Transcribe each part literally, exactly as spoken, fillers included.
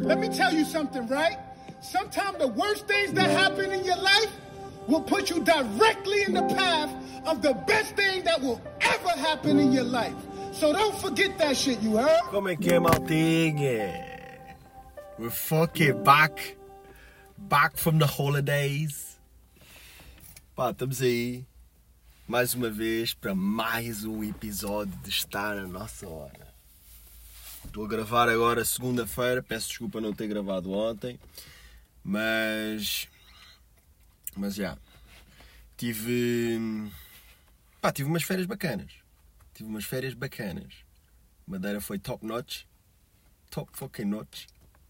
Let me tell you something, right? Sometimes the worst things that happen in your life will put you directly in the path of the best thing that will ever happen in your life. So don't forget that shit, you heard? Como é que é, maltinha? We're fucking back. Back from the holidays. Pá, estamos aí mais uma vez para mais um episódio de Estar na Nossa Hora. Estou a gravar agora segunda-feira, peço desculpa não ter gravado ontem, mas mas já tive pá, tive umas férias bacanas. Tive umas férias bacanas. Madeira foi top notch. Top fucking notch.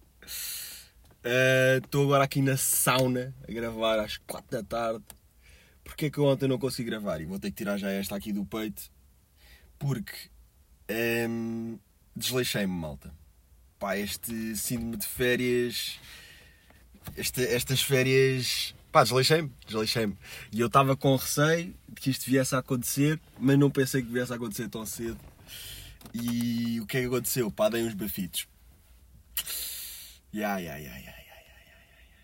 Estou uh, agora aqui na sauna a gravar às quatro da tarde. Porque é que eu ontem não consegui gravar? E vou ter que tirar já esta aqui do peito. Porque um, desleixei-me, malta. Pá, este síndrome de férias... Este, estas férias... Pá, desleixei-me, desleixei-me. E eu estava com receio de que isto viesse a acontecer, mas não pensei que viesse a acontecer tão cedo. E o que é que aconteceu? Pá, dei uns bafitos. Ya, ya, ya, ya, ya, ya,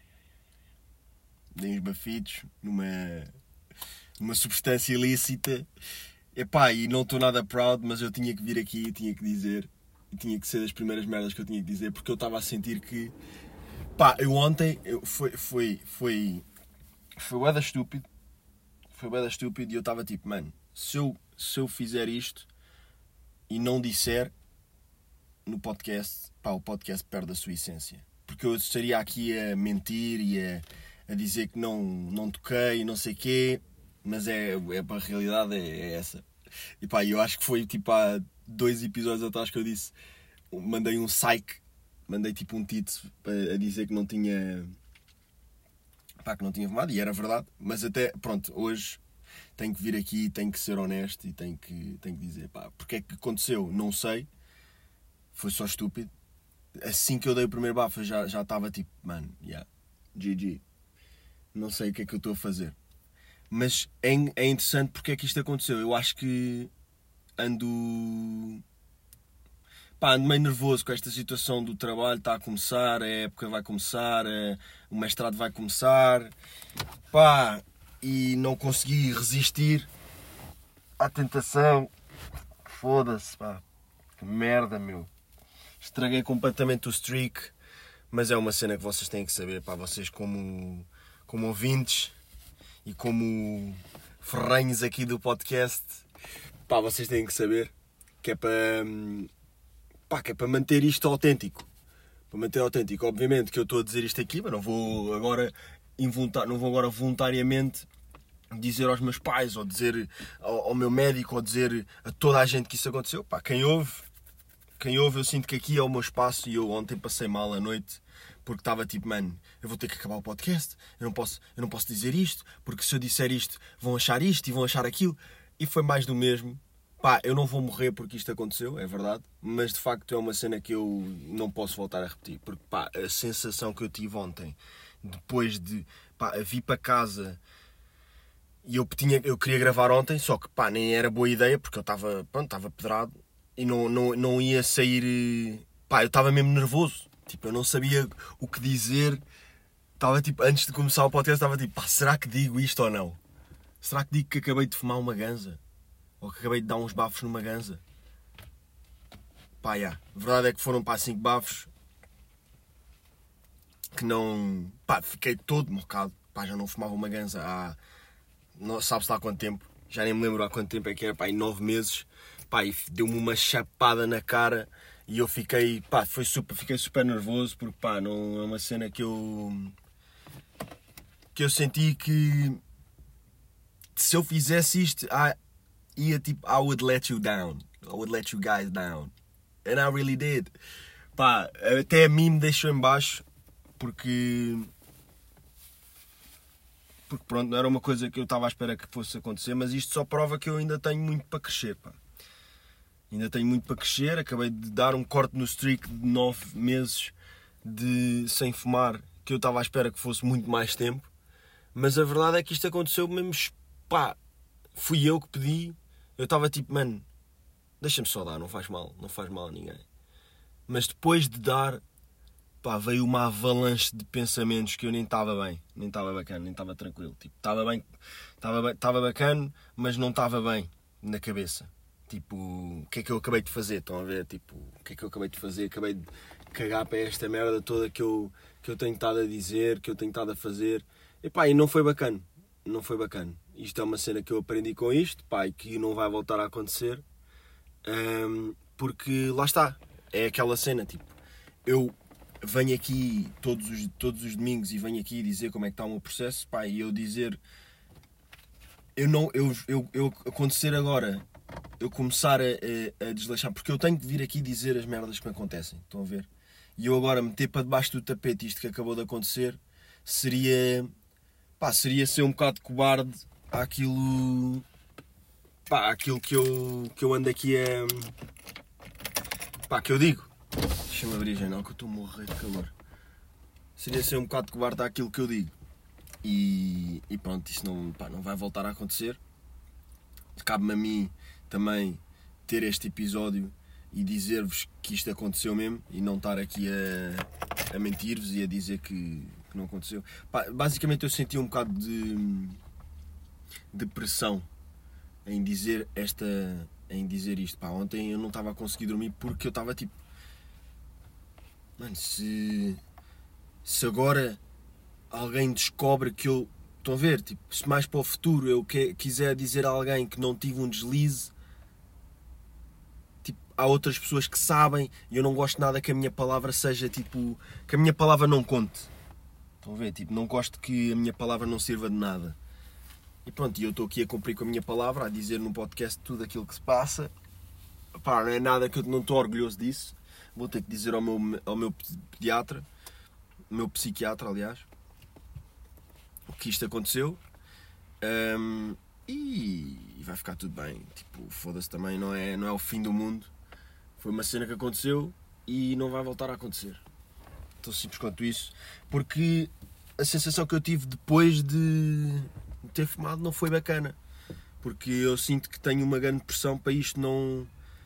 dei uns bafitos numa, numa substância ilícita. Epá, e não estou nada proud, mas eu tinha que vir aqui e tinha que dizer. E tinha que ser das primeiras merdas que eu tinha que dizer, porque eu estava a sentir que... Pá, eu ontem... Eu, foi... Foi... Foi... Foi bué da estúpido. Foi bué da estúpido e eu estava tipo, mano, se eu, se eu fizer isto e não disser no podcast, pá, o podcast perde a sua essência. Porque eu estaria aqui a mentir e a, a dizer que não, não toquei e não sei o quê, mas é, é, a realidade é, é essa. E pá, eu acho que foi tipo há dois episódios atrás que eu disse, mandei um psych, mandei tipo um título a dizer que não tinha... Pá, que não tinha fumado, e era verdade, mas até, pronto, hoje tenho que vir aqui, tenho que ser honesto e tenho que, tenho que dizer, pá, porque é que aconteceu, não sei, foi só estúpido. Assim que eu dei o primeiro bafo, já já estava tipo, mano, yeah, G G, não sei o que é que eu estou a fazer. Mas é, é interessante porque é que isto aconteceu. Eu acho que ando... Pá, ando meio nervoso com esta situação do trabalho, está a começar, a época vai começar, o mestrado vai começar, pá, e não consegui resistir à tentação. Foda-se, pá, que merda, meu. Estraguei completamente o streak, mas é uma cena que vocês têm que saber, pá, vocês como, como ouvintes e como ferrenhos aqui do podcast, pá, vocês têm que saber que é para... Pá, que é para manter isto autêntico. Para manter autêntico. Obviamente que eu estou a dizer isto aqui, mas não vou agora, involuntar, não vou agora voluntariamente dizer aos meus pais, ou dizer ao, ao meu médico, ou dizer a toda a gente que isso aconteceu. Pá, quem ouve, quem ouve, eu sinto que aqui é o meu espaço e eu ontem passei mal à noite porque estava tipo, mano, eu vou ter que acabar o podcast, eu não posso, eu não posso dizer isto, porque se eu disser isto vão achar isto e vão achar aquilo. E foi mais do mesmo. Pá, eu não vou morrer porque isto aconteceu, é verdade, mas de facto é uma cena que eu não posso voltar a repetir, porque pá, a sensação que eu tive ontem, depois de, pá, vir para casa, e eu, tinha, eu queria gravar ontem, só que pá, nem era boa ideia, porque eu estava, pronto, estava pedrado, e não, não, não ia sair, pá, eu estava mesmo nervoso, tipo, eu não sabia o que dizer, estava tipo, antes de começar o podcast, estava tipo, pá, será que digo isto ou não? Será que digo que acabei de fumar uma ganza? Ou que acabei de dar uns bafos numa ganza? Pá, já. A verdade é que foram para cinco bafos. Que não... Pá, fiquei todo mocado. Pá, já não fumava uma ganza há... Não sabe-se lá há quanto tempo. Já nem me lembro há quanto tempo é que era. Pá, em nove meses. Pá, e deu-me uma chapada na cara. E eu fiquei... Pá, foi super, fiquei super nervoso. Porque, pá, não é uma cena que eu... Que eu senti que... Se eu fizesse isto... Ah, ia tipo, I would let you down. I would let you guys down. And I really did. Pá, até a mim me deixou em baixo. Porque... Porque pronto, não era uma coisa que eu estava à espera que fosse acontecer. Mas isto só prova que eu ainda tenho muito para crescer, pá. Ainda tenho muito para crescer. Acabei de dar um corte no streak de nove meses de... sem fumar. Que eu estava à espera que fosse muito mais tempo. Mas a verdade é que isto aconteceu mesmo... Pá, fui eu que pedi. Eu estava tipo, mano, deixa-me só dar, não faz mal, não faz mal a ninguém. Mas depois de dar, pá, veio uma avalanche de pensamentos que eu nem estava bem, nem estava bacana, nem estava tranquilo. Tipo, estava bem, estava estava bacana, mas não estava bem na cabeça. Tipo, o que é que eu acabei de fazer? Estão a ver? Tipo, o que é que eu acabei de fazer? Acabei de cagar para esta merda toda que eu, que eu tenho estado a dizer, que eu tenho estado a fazer. E pá, e não foi bacana. Não foi bacana. Isto é uma cena que eu aprendi com isto, pá, e que não vai voltar a acontecer. Um, porque lá está. É aquela cena, tipo, eu venho aqui todos os, todos os domingos e venho aqui dizer como é que está o meu processo, pá, e eu dizer... Eu não... Eu, eu, eu acontecer agora... Eu começar a, a, a desleixar, porque eu tenho que vir aqui dizer as merdas que me acontecem, estão a ver? E eu agora meter para debaixo do tapete isto que acabou de acontecer, seria, pá, seria ser um bocado cobarde àquilo, pá, àquilo que eu, que eu ando aqui a, pá, que eu digo. Deixa-me abrir a janela que eu estou a morrer de calor. Seria ser um bocado cobarde àquilo que eu digo. E, e pronto, isso não, pá, não vai voltar a acontecer. Cabe-me a mim também ter este episódio e dizer-vos que isto aconteceu mesmo e não estar aqui a, a mentir-vos e a dizer que, que não aconteceu. Pá, basicamente eu senti um bocado de, de pressão em dizer, esta, em dizer isto. Pá, ontem eu não estava a conseguir dormir porque eu estava tipo... Mano, se, se agora alguém descobre que eu... Estão a ver? Tipo, se mais para o futuro eu que, quiser dizer a alguém que não tive um deslize, tipo, há outras pessoas que sabem e eu não gosto nada que a minha palavra seja tipo... Que a minha palavra não conte. Estão a ver? Tipo, não gosto que a minha palavra não sirva de nada. E pronto, e eu estou aqui a cumprir com a minha palavra, a dizer no podcast tudo aquilo que se passa. Pá, não é nada que eu não estou orgulhoso disso. Vou ter que dizer ao meu, ao meu pediatra, ao meu psiquiatra, aliás, que isto aconteceu, um, e vai ficar tudo bem. Tipo, foda-se também, não é, não é o fim do mundo. Foi uma cena que aconteceu e não vai voltar a acontecer. Tão simples quanto isso. Porque a sensação que eu tive depois de ter fumado não foi bacana. Porque eu sinto que tenho uma grande pressão para isto não...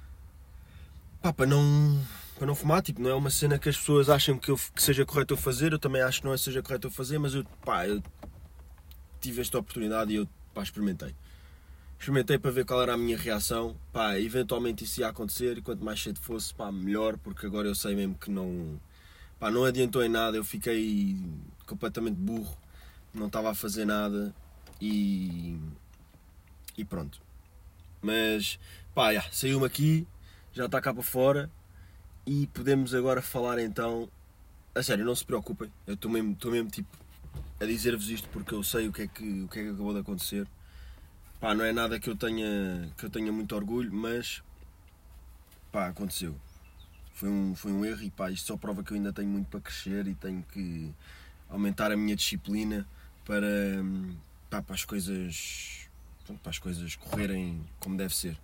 Pá, para não... Para não fumar, tipo, não é uma cena que as pessoas acham que, eu, que seja correto eu fazer. Eu também acho que não é seja correto eu fazer, mas eu, pá, eu tive esta oportunidade e eu, pá, experimentei. Experimentei para ver qual era a minha reação. Pá, eventualmente isso ia acontecer e quanto mais cedo fosse, pá, melhor, porque agora eu sei mesmo que não... Pá, não adiantou em nada, eu fiquei completamente burro, não estava a fazer nada e... E pronto. Mas, pá, já, saiu-me aqui, já está cá para fora e podemos agora falar então... A sério, não se preocupem, eu estou mesmo, estou mesmo tipo... a dizer-vos isto porque eu sei o que é que, o que é que acabou de acontecer. Pá, não é nada que eu tenha, que eu tenha muito orgulho, mas pá, aconteceu. Foi um, foi um erro e pá, isto só prova que eu ainda tenho muito para crescer e tenho que aumentar a minha disciplina para, pá, para as coisas, para as coisas correrem como deve ser.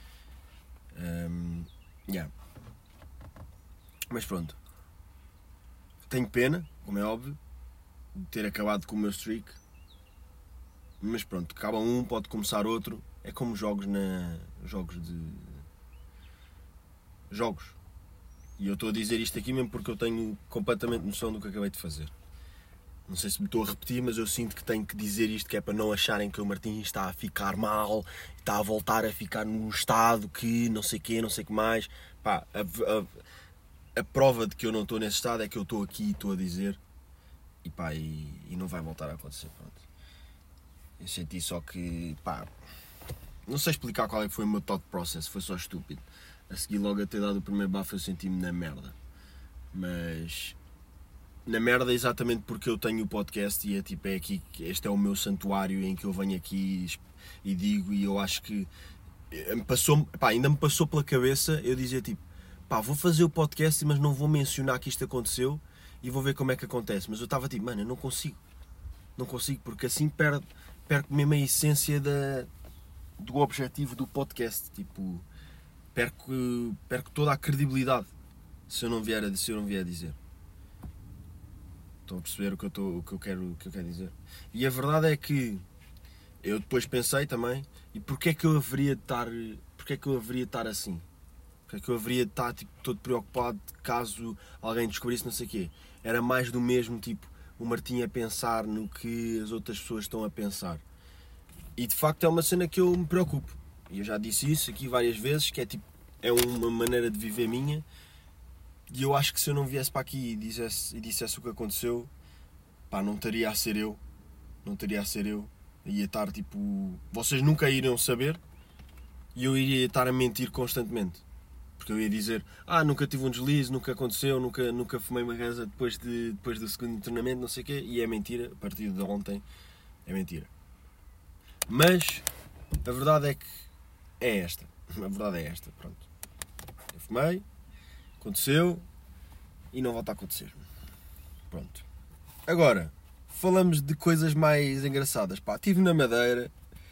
Um, yeah. Mas pronto. Tenho pena, como é óbvio, de ter acabado com o meu streak, mas pronto, acaba um, pode começar outro, é como jogos na jogos de jogos, e eu estou a dizer isto aqui mesmo porque eu tenho completamente noção do que acabei de fazer. Não sei se me estou a repetir, mas eu sinto que tenho que dizer isto, que é para não acharem que o Martins está a ficar mal, está a voltar a ficar num estado que não sei o quê, não sei o que mais. Pá, a, a, a prova de que eu não estou nesse estado é que eu estou aqui e estou a dizer. E pá, e, e não vai voltar a acontecer, pronto. Eu senti só que, pá, não sei explicar qual é que foi o meu thought process, foi só estúpido. A seguir logo a ter dado o primeiro bafo eu senti-me na merda. Mas, na merda exatamente porque eu tenho o podcast e é tipo, é aqui, este é o meu santuário em que eu venho aqui e digo, e eu acho que, me passou, pá, ainda me passou pela cabeça eu dizer tipo, pá, vou fazer o podcast mas não vou mencionar que isto aconteceu, e vou ver como é que acontece. Mas eu estava tipo, mano, eu não consigo. Não consigo, porque assim perco, perco mesmo a essência da, do objetivo do podcast. Tipo, perco, perco toda a credibilidade se eu não vier a, se eu não vier a dizer. Estão a perceber o que eu, estou, o que eu quero, o que eu quero dizer? E a verdade é que eu depois pensei também, e porquê é que eu haveria de estar, porquê é que eu haveria de estar assim? Porque é que eu haveria de estar tipo, todo preocupado caso alguém descobrisse não sei o quê? era mais do mesmo, tipo, o Martim a pensar no que as outras pessoas estão a pensar. E de facto é uma cena que eu me preocupo. E eu já disse isso aqui várias vezes, que é tipo, é uma maneira de viver minha. E eu acho que se eu não viesse para aqui e dissesse, e dissesse o que aconteceu, pá, não estaria a ser eu. Não estaria a ser eu. Ia estar tipo... Vocês nunca iriam saber e eu iria estar a mentir constantemente. Porque eu ia dizer, ah, nunca tive um deslize, nunca aconteceu, nunca, nunca fumei uma gaza depois, de, depois do segundo treinamento, não sei o quê. E é mentira, a partir de ontem é mentira. Mas a verdade é que é esta. A verdade é esta, pronto. Eu fumei, aconteceu e não volta a acontecer. Pronto. Agora, falamos de coisas mais engraçadas. Pá, estive na Madeira.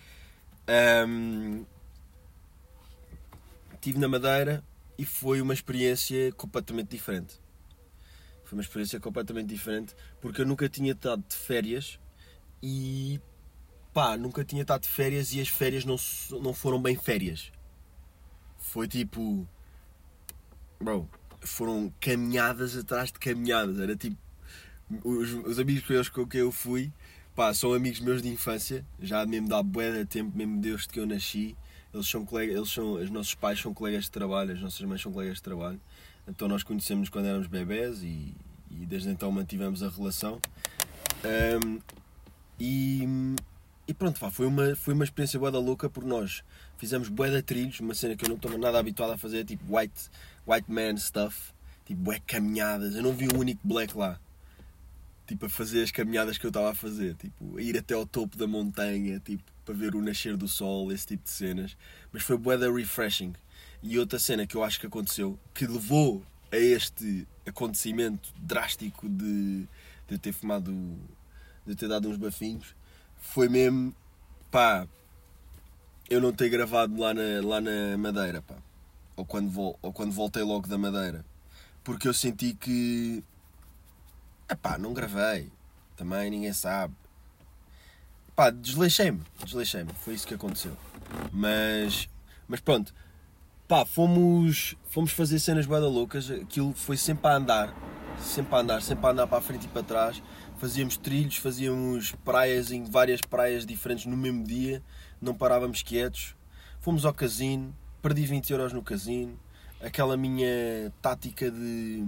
Hum, estive na Madeira e foi uma experiência completamente diferente. Foi uma experiência completamente diferente porque eu nunca tinha estado de férias e pá, nunca tinha estado de férias e as férias não, não foram bem férias. Foi tipo... Bro, foram caminhadas atrás de caminhadas. Era tipo... Os, os amigos com quem eu fui, pá, são amigos meus de infância. Já mesmo dá bué de tempo, mesmo desde que eu nasci. Eles são colegas, eles são, os nossos pais são colegas de trabalho, as nossas mães são colegas de trabalho. Então nós conhecemos quando éramos bebés e, e desde então mantivemos a relação. Um, e... E pronto, pá, foi uma, foi uma experiência bué da louca porque nós fizemos bué de trilhos, uma cena que eu não estou nada habituado a fazer, tipo white, white man stuff, tipo bué caminhadas. Eu não vi um único black lá, tipo a fazer as caminhadas que eu estava a fazer, tipo a ir até ao topo da montanha, tipo para ver o nascer do sol, esse tipo de cenas. Mas foi bué da refreshing. E outra cena que eu acho que aconteceu, que levou a este acontecimento drástico de, de ter fumado, de ter dado uns bafinhos, foi mesmo, pá, eu não ter gravado lá na, lá na Madeira, pá. Ou quando, vol, ou quando voltei logo da Madeira. Porque eu senti que... Epá, não gravei. Também ninguém sabe. Pá, desleixei-me. Desleixei-me. Foi isso que aconteceu. Mas... Mas pronto. Pá, fomos... Fomos fazer cenas bué da loucas. Aquilo foi sempre a andar. Sempre a andar. Sempre a andar para a frente e para trás. Fazíamos trilhos, fazíamos praias em várias praias diferentes no mesmo dia, não parávamos quietos. Fomos ao casino, perdi vinte euros no casino. Aquela minha tática de...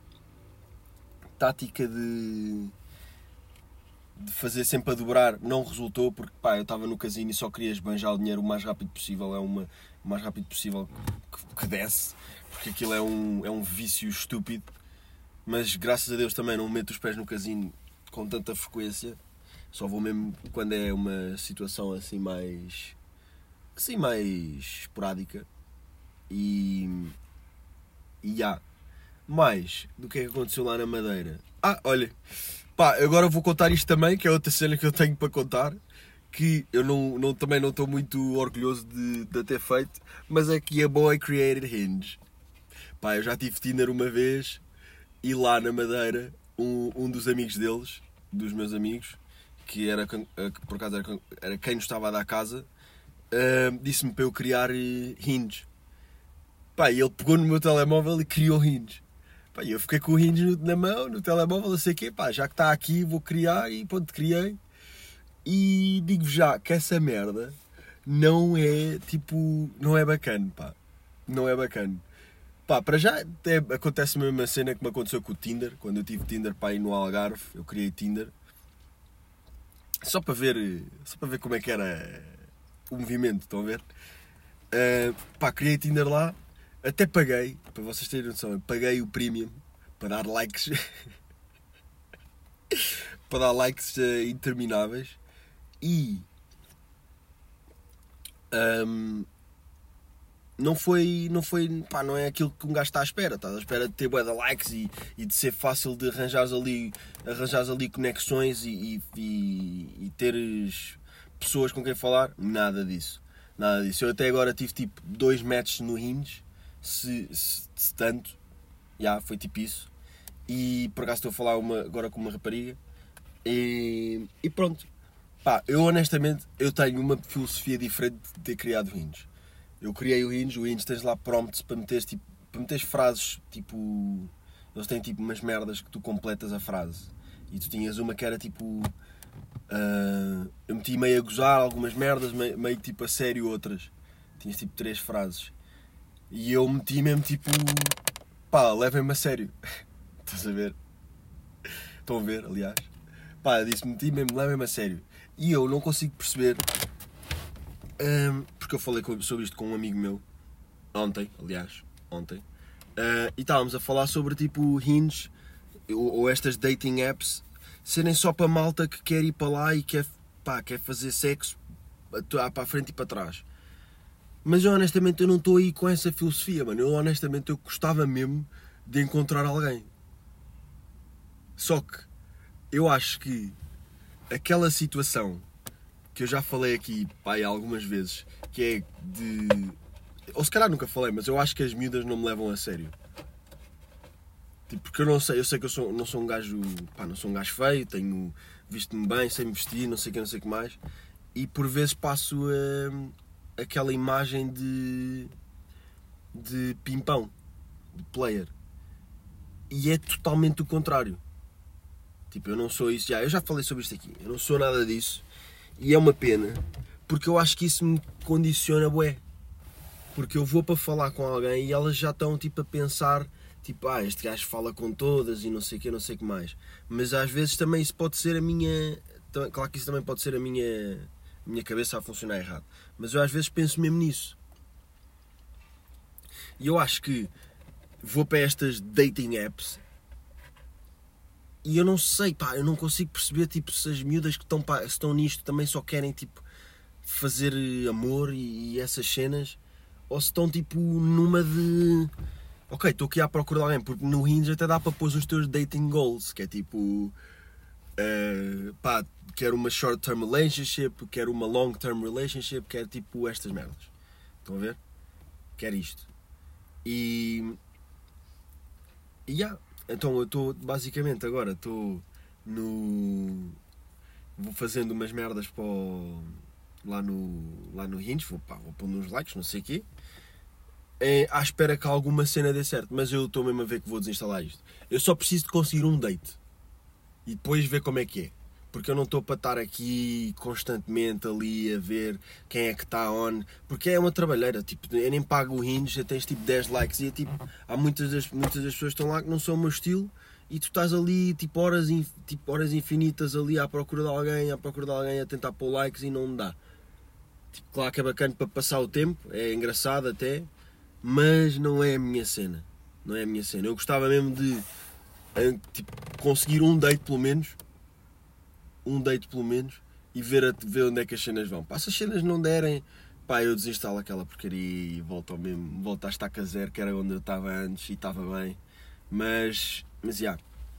Tática de... de fazer sempre a dobrar não resultou, porque pá, eu estava no casino e só queria esbanjar o dinheiro o mais rápido possível. É uma, o mais rápido possível que, que desce, porque aquilo é um, é um vício estúpido. Mas graças a Deus também não meto os pés no casino com tanta frequência, só vou mesmo quando é uma situação assim mais assim mais esporádica e e há mais do que é que aconteceu lá na Madeira. Ah, olha, pá, agora vou contar isto também, que é outra cena que eu tenho para contar, que eu não, não, também não estou muito orgulhoso de, de ter feito, mas é que a boy created Hinge. Pá, eu já tive Tinder uma vez e lá na Madeira um, um dos amigos deles, dos meus amigos, que, era, que por acaso era, era quem nos estava a dar casa, uh, disse-me para eu criar Hinge. Pá, e ele pegou no meu telemóvel e criou Hinge. Pá, e eu fiquei com o Hinge na mão, no telemóvel, não sei o quê, pá, já que está aqui vou criar e pronto, criei. E digo-vos já que essa merda não é, tipo, não é bacana, pá. Não é bacana. Pá, para já até acontece a mesma cena que me aconteceu com o Tinder. Quando eu tive Tinder, pá, aí no Algarve, eu criei Tinder. Só para ver, só para ver como é que era o movimento, estão a ver? Uh, pá, criei Tinder lá. Até paguei, para vocês terem noção, eu paguei o premium para dar likes. para dar likes uh, intermináveis. E... Um, não foi, não foi, pá, não é aquilo que um gajo está à espera. Estás à espera de ter bué de likes e, e de ser fácil de arranjares ali, arranjares ali conexões e, e, e teres pessoas com quem falar. Nada disso. Nada disso. Eu até agora tive tipo dois matches no Hinge, se, se, se tanto. Já, yeah, foi tipo isso. E por acaso estou a falar uma, agora com uma rapariga. E, e pronto. Pá, eu honestamente, eu tenho uma filosofia diferente de ter criado o Hinge. Eu criei o Hinge, o Hinge tens lá prompts para meteres, tipo, para meteres frases tipo eles têm tipo umas merdas que tu completas a frase. E tu tinhas uma que era tipo... Uh, eu meti meio a gozar algumas merdas, meio, meio tipo a sério outras. Tinhas tipo três frases. E eu meti mesmo tipo... Pá, levem-me a sério. Estás a ver? Estão a ver, aliás. Pá, eu disse, meti mesmo, levem-me a sério. E eu não consigo perceber... Um, porque eu falei sobre isto com um amigo meu. Ontem, aliás. Ontem. Uh, e estávamos a falar sobre tipo Hinge... Ou, ou estas dating apps... serem só para malta que quer ir para lá e quer, pá, quer fazer sexo para a frente e para trás. Mas eu honestamente eu não estou aí com essa filosofia, mano. Eu honestamente eu gostava mesmo de encontrar alguém. Só que eu acho que aquela situação que eu já falei aqui, pá, algumas vezes, que é de... Ou se calhar nunca falei, mas eu acho que as miúdas não me levam a sério. Tipo, porque eu não sei, eu sei que eu sou, não sou um gajo, pá, não sou um gajo feio, tenho, visto-me bem, sei me vestir, não sei o que, não sei o que mais. E por vezes passo uh, aquela imagem de, de pimpão, de player. E é totalmente o contrário. Tipo, eu não sou isso, já, eu já falei sobre isto aqui, eu não sou nada disso. E é uma pena, porque eu acho que isso me condiciona bué. Porque eu vou para falar com alguém e elas já estão tipo a pensar... Tipo, ah, este gajo fala com todas e não sei o que, não sei o que mais. Mas às vezes também isso pode ser a minha... Claro que isso também pode ser a minha, a minha cabeça a funcionar errado. Mas eu às vezes penso mesmo nisso. E eu acho que vou para estas dating apps e eu não sei, pá, eu não consigo perceber tipo, se as miúdas que estão, pá, estão nisto também só querem tipo, fazer amor e, e essas cenas, ou se estão tipo numa de... Ok, estou aqui à procura de alguém, porque no Hinge até dá para pôr os teus dating goals, que é tipo, uh, pá, quero uma short-term relationship, quero uma long-term relationship, quero tipo estas merdas. Estão a ver? Quero isto. E... E yeah. Então eu estou, basicamente, agora estou no... Vou fazendo umas merdas para o... lá, no... lá no Hinge, vou, pá, vou pôr uns likes, não sei o quê. É, à espera que alguma cena dê certo, mas eu estou mesmo a ver que vou desinstalar isto. Eu só preciso de conseguir um date e depois ver como é que é, porque eu não estou para estar aqui constantemente ali a ver quem é que está on, porque é uma trabalheira, tipo, eu nem pago o Hinge, já tens tipo dez likes e é, tipo, há muitas das, muitas das pessoas que estão lá que não são o meu estilo e tu estás ali tipo horas, tipo, horas infinitas ali à procura de alguém, à procura de alguém a tentar pôr likes e não dá. Tipo, claro que é bacana para passar o tempo, é engraçado até, mas não é a minha cena. Não é a minha cena. Eu gostava mesmo de tipo, conseguir um date pelo menos. Um date pelo menos. E ver, a, ver onde é que as cenas vão. Pá, se as cenas não derem, pá, eu desinstalo aquela porcaria e volto ao mesmo. Volto à estaca zero, que era onde eu estava antes e estava bem. Mas, mas, já.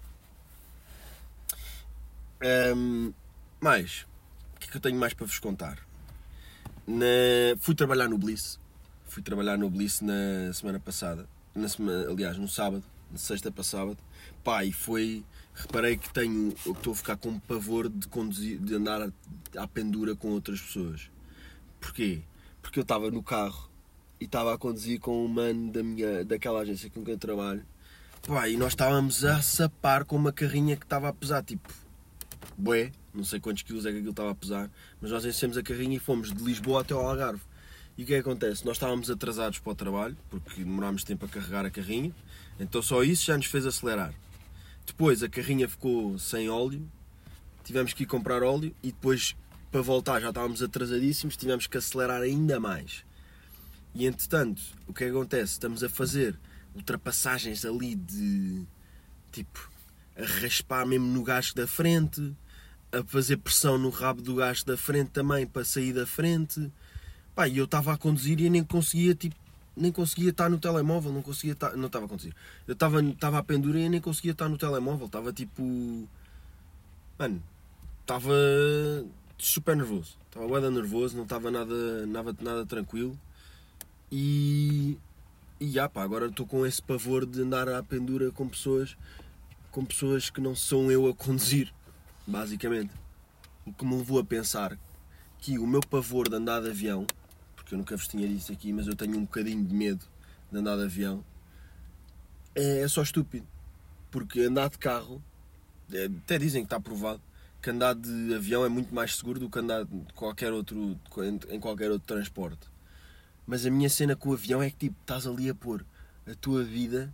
Um, mais. O que é que eu tenho mais para vos contar? Na, fui trabalhar no Bliss. Fui trabalhar no Bliss na semana passada, na semana, aliás, no sábado, na sexta para sábado. Pá, e foi, reparei que tenho, eu estou a ficar com pavor de conduzir, de andar à pendura com outras pessoas. Porquê? Porque eu estava no carro e estava a conduzir com um mano da minha, daquela agência com quem eu trabalho. Pá, e nós estávamos a sapar com uma carrinha que estava a pesar, tipo, bué, não sei quantos quilos é que aquilo estava a pesar, mas nós enchemos a carrinha e fomos de Lisboa até ao Algarve. E o que é que acontece? Nós estávamos atrasados para o trabalho, porque demorámos tempo a carregar a carrinha, então só isso já nos fez acelerar. Depois a carrinha ficou sem óleo, tivemos que ir comprar óleo e depois para voltar já estávamos atrasadíssimos, tivemos que acelerar ainda mais. E entretanto, o que é que acontece? Estamos a fazer ultrapassagens ali de, tipo, a raspar mesmo no gajo da frente, a fazer pressão no rabo do gajo da frente também para sair da frente. Pá, e eu estava a conduzir e nem conseguia, tipo, nem conseguia estar no telemóvel, não conseguia estar, não estava a conduzir. Eu estava, estava à pendura e nem conseguia estar no telemóvel, estava tipo, mano, estava super nervoso, estava bué nervoso, não estava nada, nada, nada tranquilo e, e já pá, agora estou com esse pavor de andar à pendura com pessoas, com pessoas que não sou eu a conduzir, basicamente. O que me levou a pensar que o meu pavor de andar de avião, porque eu nunca vos tinha dito aqui, mas eu tenho um bocadinho de medo de andar de avião, é, é só estúpido. porque andar de carro, até dizem que está provado, que andar de avião é muito mais seguro do que andar de qualquer outro, em qualquer outro transporte. Mas a minha cena com o avião é que tipo, estás ali a pôr a tua vida,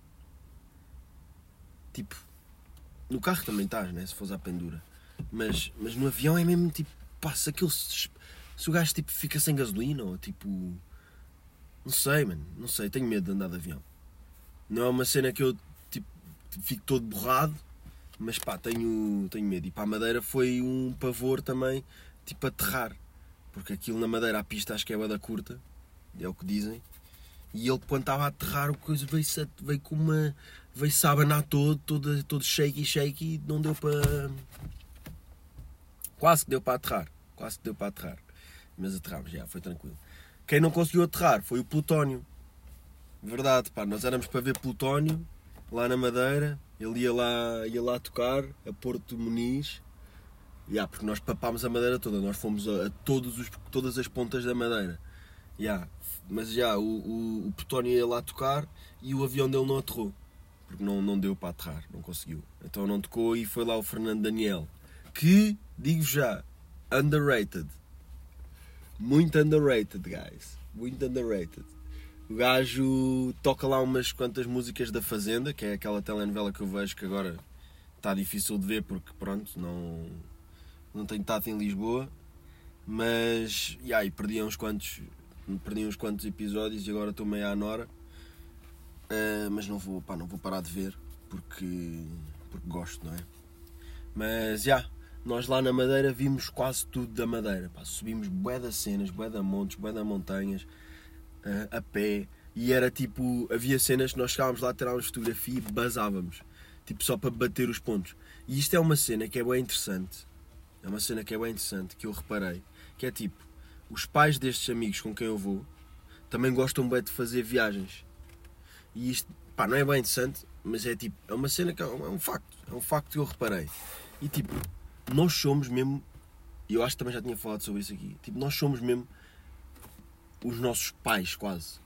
tipo, no carro também estás, né, se fores à pendura, mas, mas no avião é mesmo tipo, pá, se aquilo, se, se o gajo tipo, fica sem gasolina, ou tipo, não sei, mano, não sei, tenho medo de andar de avião. Não é uma cena que eu tipo, fico todo borrado, mas pá, tenho, tenho medo. E para a Madeira foi um pavor também, tipo, aterrar, porque aquilo na Madeira, a pista acho que é bué da curta, é o que dizem. E ele, quando estava a aterrar, o coisa veio-se veio com uma. veio-se a abanar todo, todo, todo shaky, shaky, não deu para. Quase que deu para aterrar. Quase que deu para aterrar. Mas aterramos, já, foi tranquilo. Quem não conseguiu aterrar foi o Plutónio. Verdade, pá, nós éramos para ver Plutónio, lá na Madeira. Ele ia lá, ia lá tocar, a Porto Muniz. Já, porque nós papámos a Madeira toda, nós fomos a, a todos os, todas as pontas da Madeira. Já, mas já, o, o, o Plutónio ia lá tocar e o avião dele não aterrou. Porque não, não deu para aterrar, não conseguiu. Então não tocou e foi lá o Fernando Daniel. Que, digo já, underrated. Muito underrated, guys. Muito underrated. O gajo toca lá umas quantas músicas da Fazenda, que é aquela telenovela que eu vejo que agora está difícil de ver porque, pronto, não, não tenho estado em Lisboa. Mas, yeah, e perdi uns quantos, perdi uns quantos episódios e agora estou meio à nora. Uh, mas não vou, pá, não vou parar de ver porque, porque gosto, não é? Mas, já, yeah, nós lá na Madeira vimos quase tudo da Madeira. Pá, subimos bué das cenas, bué da montes, bué da montanhas, uh, a pé. E era tipo, havia cenas que nós chegávamos lá, tirávamos fotografia e basávamos. Tipo, só para bater os pontos. E isto é uma cena que é bem interessante. É uma cena que é bem interessante, que eu reparei. Que é tipo, os pais destes amigos com quem eu vou também gostam bem de fazer viagens. E isto, pá, não é bem interessante, mas é tipo, é uma cena que é um, é um facto, é um facto que eu reparei. E tipo, nós somos mesmo, e eu acho que também já tinha falado sobre isso aqui, tipo, nós somos mesmo os nossos pais, quase.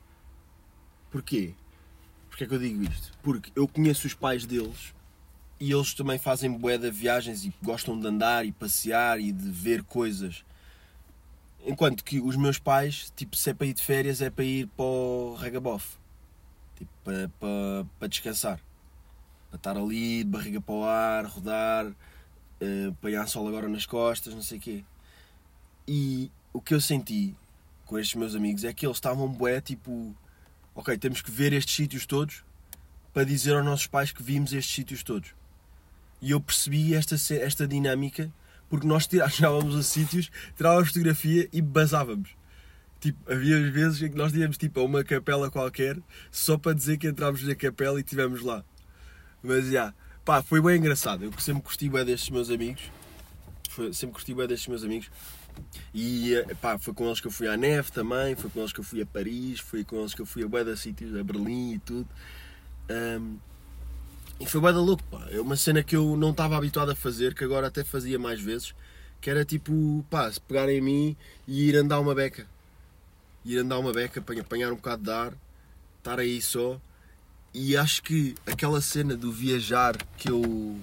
Porquê? Porquê é que eu digo isto? Porque eu conheço os pais deles e eles também fazem bué de viagens e gostam de andar e passear e de ver coisas. Enquanto que os meus pais, tipo, se é para ir de férias, é para ir para o Regabof. Tipo, para, para, para descansar. Para estar ali, de barriga para o ar, rodar, uh, apanhar sol agora nas costas, não sei o quê. E o que eu senti com estes meus amigos é que eles estavam bué, tipo, ok, temos que ver estes sítios todos para dizer aos nossos pais que vimos estes sítios todos. E eu percebi esta, esta dinâmica porque nós chegávamos a sítios, tirávamos fotografia e basávamos. Tipo, havia vezes em que nós íamos tipo, a uma capela qualquer só para dizer que entrámos na capela e estivemos lá. Mas já, yeah, pá, foi bem engraçado. Eu sempre curti bem destes meus amigos. Foi, sempre curti bem destes meus amigos. E pá, foi com eles que eu fui à neve também, foi com eles que eu fui a Paris, foi com eles que eu fui a bué de sítios, a Berlim e tudo. Um, e foi bué da louco, pá. É uma cena que eu não estava habituado a fazer, que agora até fazia mais vezes, que era tipo, pá, se pegarem em mim e ir andar uma beca. Ir andar uma beca, apanhar um bocado de ar, estar aí só. E acho que aquela cena do viajar que eu,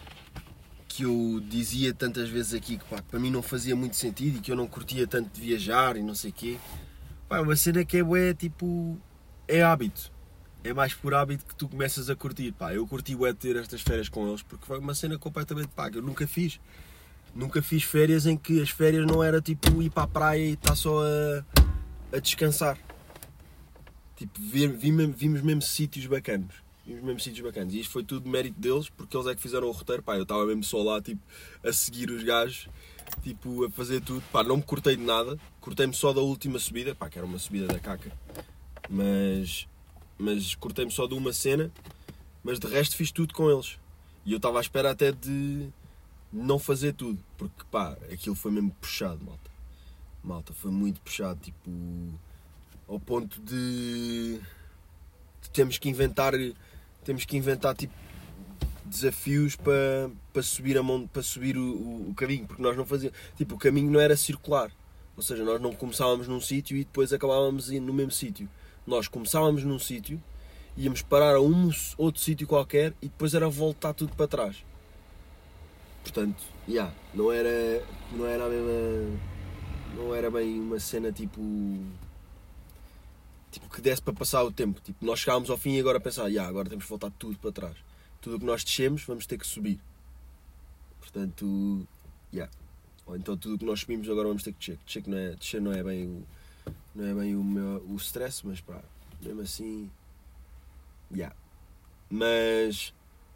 que eu dizia tantas vezes aqui, que pá, para mim não fazia muito sentido e que eu não curtia tanto de viajar e não sei o quê, pá, é uma cena que é bué, tipo, é hábito. É mais por hábito que tu começas a curtir. Pá, eu curti bué de ter estas férias com eles porque foi uma cena completamente paga. Eu nunca fiz. Nunca fiz férias em que as férias não era tipo ir para a praia e estar só a, a descansar. Tipo, vimos, vimos mesmo sítios bacanos. Vimos mesmo sítios bacanos. E isto foi tudo mérito deles, porque eles é que fizeram o roteiro. Pá, eu estava mesmo só lá, tipo, a seguir os gajos, tipo, a fazer tudo. Pá, não me cortei de nada. Cortei-me só da última subida, pá, que era uma subida da caca. Mas, mas cortei-me só de uma cena. Mas de resto fiz tudo com eles. E eu estava à espera até de não fazer tudo. Porque, pá, aquilo foi mesmo puxado, malta. Malta, foi muito puxado, tipo... Ao ponto de, de temos que inventar, temos que inventar tipo, desafios para, para subir, a mão, para subir o, o, o caminho, porque nós não fazíamos, tipo, o caminho não era circular, ou seja, nós não começávamos num sítio e depois acabávamos no mesmo sítio. Nós começávamos num sítio íamos parar a um outro sítio qualquer e depois era voltar tudo para trás. Portanto, yeah, não era, não era a mesma, não era bem uma cena tipo, tipo que desse para passar o tempo. Tipo, nós chegámos ao fim e agora pensar, yeah, agora temos que voltar tudo para trás. Tudo o que nós descemos vamos ter que subir. Portanto, yeah. Ou então tudo o que nós subimos agora vamos ter que descer. Descer, que não é, descer não é bem o, não é bem o, meu, o stress, mas pá, mesmo assim, yeah. Mas...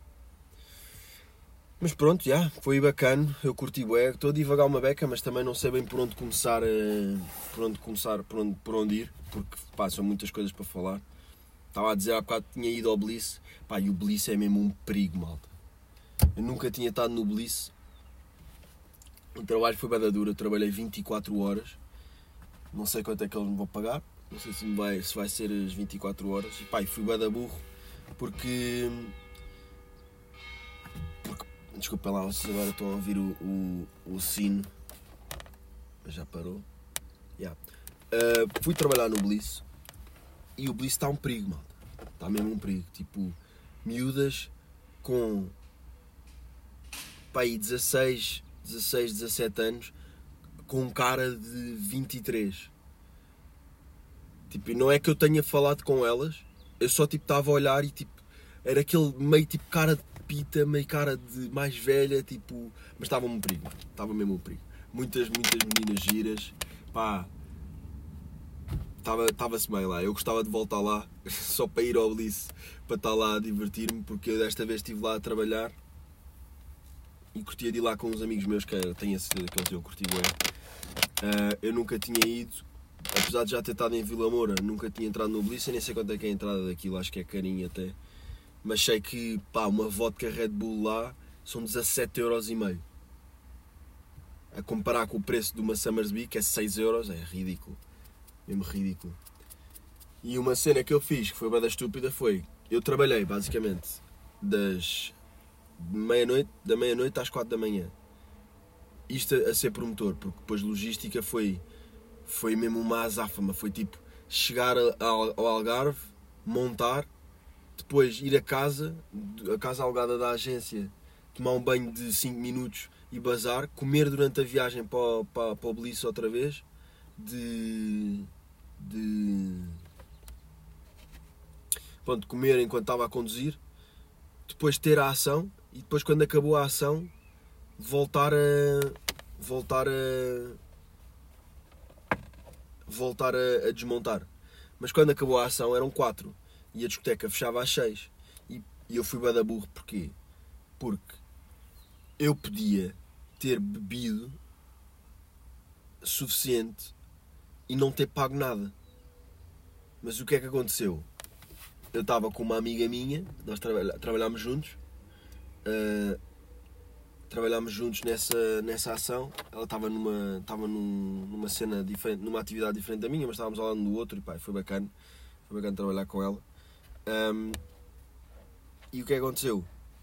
Mas pronto, já, yeah, foi bacana, eu curti bué, estou a divagar uma beca, mas também não sei bem por onde começar, por onde começar, por onde, por onde ir, porque pá, são muitas coisas para falar. Estava a dizer há bocado que tinha ido ao Bliss, pá, e o Bliss é mesmo um perigo, malta. Eu nunca tinha estado no Bliss, o trabalho foi bem duro, eu trabalhei vinte e quatro horas, não sei quanto é que eles me vão pagar, não sei se, me vai, se vai ser as vinte e quatro horas, e pá, e fui bem da burro, porque... Desculpa lá, vocês agora estão a ouvir o, o, o sino. Já parou. Yeah. Uh, fui trabalhar no Bliss. E o Bliss está um perigo, malta. Está mesmo um perigo. Tipo, miúdas com pá, aí dezasseis, dezasseis, dezassete anos com um cara de vinte e três. Tipo, não é que eu tenha falado com elas. Eu só tipo estava a olhar e tipo... Era aquele meio tipo cara de pita, meio cara de mais velha, tipo... Mas estava um perigo, estava mesmo um perigo. Muitas, muitas meninas giras, pá... Estava-se bem lá, eu gostava de voltar lá, só para ir ao Bliss, para estar lá a divertir-me, porque eu desta vez estive lá a trabalhar e curtia de ir lá com uns amigos meus, que tenho a certeza que eles eu curti bem. Uh, eu nunca tinha ido, apesar de já ter estado em Vila Moura, nunca tinha entrado no Bliss, eu nem sei quanto é que é a entrada daquilo, acho que é carinho até. Mas sei que, pá, uma vodka Red Bull lá são dezassete euros e meio. A comparar com o preço de uma Summersby, que é seis euros, é ridículo. Mesmo ridículo. E uma cena que eu fiz, que foi bem da estúpida, foi... Eu trabalhei, basicamente, das meia-noite, da meia-noite às quatro da manhã. Isto a, a ser promotor, porque depois logística foi... Foi mesmo uma azáfama. Foi tipo, chegar ao, ao Algarve, montar... Depois ir a casa, a casa alugada da agência, tomar um banho de cinco minutos e bazar, comer durante a viagem para, para, para o Bliss outra vez, de, de... Pronto, comer enquanto estava a conduzir, depois ter a ação e depois quando acabou a ação voltar a... voltar a... voltar a, a desmontar. Mas quando acabou a ação eram quatro. E a discoteca fechava às seis. E, e eu fui bué da burro. Porquê? Porque eu podia ter bebido suficiente e não ter pago nada. Mas o que é que aconteceu? Eu estava com uma amiga minha, nós trabalha, trabalhámos juntos. Uh, trabalhámos juntos nessa, nessa ação. Ela estava numa, estava num, numa cena diferente, numa atividade diferente da minha, mas estávamos ao lado um do outro e pá, foi bacana. Foi bacana trabalhar com ela. Um, e o que aconteceu?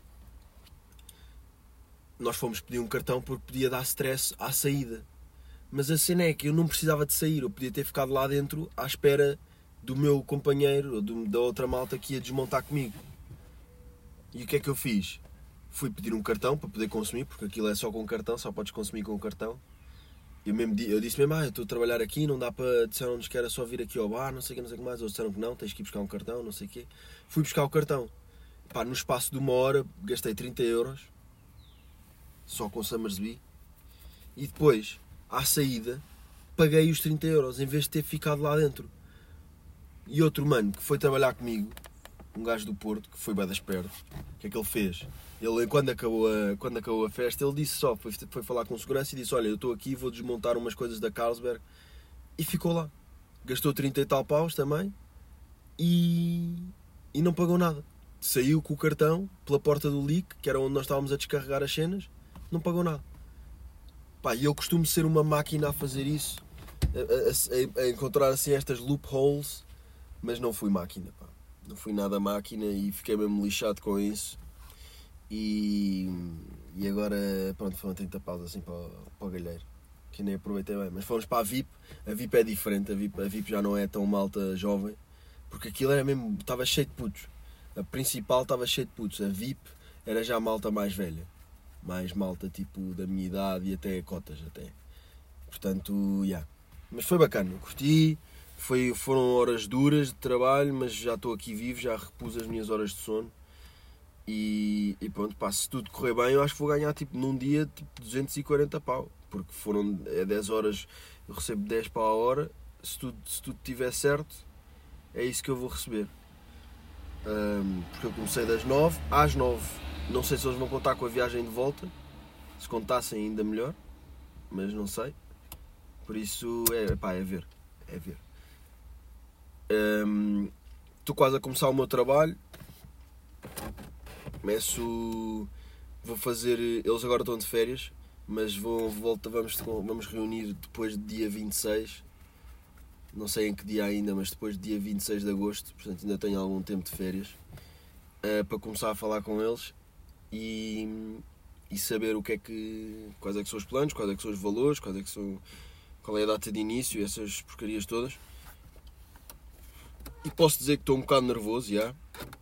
Nós fomos pedir um cartão porque podia dar stress à saída. Mas a cena é que eu não precisava de sair. Eu podia ter ficado lá dentro à espera do meu companheiro ou do, da outra malta que ia desmontar comigo. E o que é que eu fiz? Fui pedir um cartão para poder consumir, porque aquilo é só com cartão, só podes consumir com cartão. Eu, mesmo, eu disse mesmo, ah, eu estou a trabalhar aqui, não dá para... Disseram-nos que era só vir aqui ao bar, não sei o que, não sei o que mais. Eles disseram que não, tens que ir buscar um cartão, não sei o quê. Fui buscar o cartão. Pá, no espaço de uma hora, gastei trinta euros. Só com Summersby. E depois, à saída, paguei os trinta euros, em vez de ter ficado lá dentro. E outro mano, que foi trabalhar comigo, um gajo do Porto, que foi bem das perto, o que é que ele fez? Ele, quando acabou a, quando acabou a festa, ele disse só, foi, foi falar com segurança e disse, olha, eu estou aqui, vou desmontar umas coisas da Carlsberg. E ficou lá. Gastou trinta e tal paus também e, e não pagou nada. Saiu com o cartão pela porta do L I C, que era onde nós estávamos a descarregar as cenas, não pagou nada. Pá, e eu costumo ser uma máquina a fazer isso, a, a, a encontrar assim estas loopholes, mas não fui máquina, pá. Não fui nada máquina e fiquei mesmo lixado com isso. E, e agora, pronto, foram trinta paus assim para, para o galheiro, que nem aproveitei bem. Mas fomos para a V I P. A V I P é diferente, a V I P, a V I P já não é tão malta jovem. Porque aquilo era mesmo, estava cheio de putos. A principal estava cheio de putos. A V I P era já a malta mais velha. Mais malta tipo da minha idade e até cotas até. Portanto, já. Yeah. Mas foi bacana, curti. Foi, foram horas duras de trabalho, mas já estou aqui vivo, já repus as minhas horas de sono. E, e pronto, pá, se tudo correr bem, eu acho que vou ganhar tipo, num dia tipo, duzentos e quarenta pau. Porque foram é dez horas, eu recebo dez pau a hora. Se tudo, se tudo estiver certo, é isso que eu vou receber. Um, porque eu comecei das nove às nove. Não sei se eles vão contar com a viagem de volta. Se contassem ainda melhor. Mas não sei. Por isso, é, pá, é ver. É ver. Um, estou quase a começar o meu trabalho. Começo... Vou fazer... Eles agora estão de férias. Mas vou, volta, vamos, vamos reunir depois de dia vinte e seis. Não sei em que dia ainda, mas depois de dia vinte e seis de agosto. Portanto ainda tenho algum tempo de férias. Uh, para começar a falar com eles. E, e saber o que é que... Quais é que são os planos, quais é que são os valores, quais é que são, qual é a data de início, essas porcarias todas. E posso dizer que estou um bocado nervoso, já.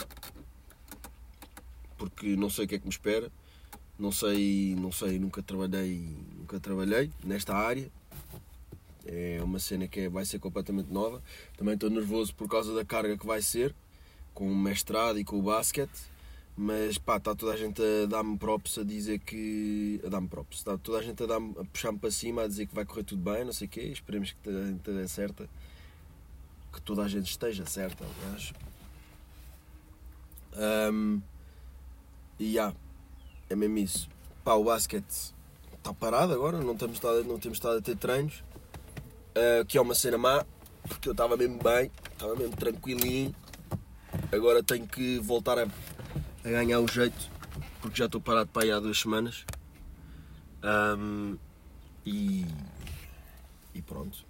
Porque não sei o que é que me espera. Não sei, não sei, nunca trabalhei, nunca trabalhei nesta área. É uma cena que é, vai ser completamente nova. Também estou nervoso por causa da carga que vai ser, com o mestrado e com o basquete. Mas pá, está toda a gente a dar-me props, a dizer que... A dar-me props. Está toda a gente a, dar-me, a puxar-me para cima, a dizer que vai correr tudo bem, não sei o quê. Esperemos que toda a gente esteja certa. Que toda a gente esteja certa, aliás. Um, e já, é mesmo isso. Pá, o basquete está parado agora, não temos estado, não temos estado a ter treinos. Uh, que é uma cena má, porque eu estava mesmo bem, estava mesmo tranquilinho. Agora tenho que voltar a... a ganhar o jeito, porque já estou parado para aí há duas semanas. Um, e, e pronto.